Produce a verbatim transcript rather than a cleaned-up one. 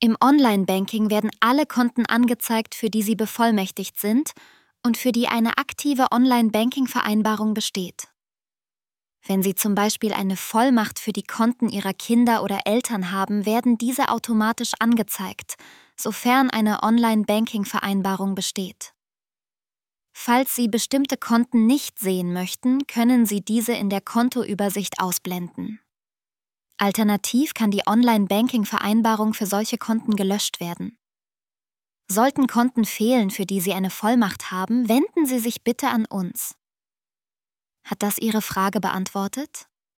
Im Online-Banking werden alle Konten angezeigt, für die Sie bevollmächtigt sind und für die eine aktive Online-Banking-Vereinbarung besteht. Wenn Sie zum Beispiel eine Vollmacht für die Konten Ihrer Kinder oder Eltern haben, werden diese automatisch angezeigt, sofern eine Online-Banking-Vereinbarung besteht. Falls Sie bestimmte Konten nicht sehen möchten, können Sie diese in der Kontoübersicht ausblenden. Alternativ kann die Online-Banking-Vereinbarung für solche Konten gelöscht werden. Sollten Konten fehlen, für die Sie eine Vollmacht haben, wenden Sie sich bitte an uns. Hat das Ihre Frage beantwortet?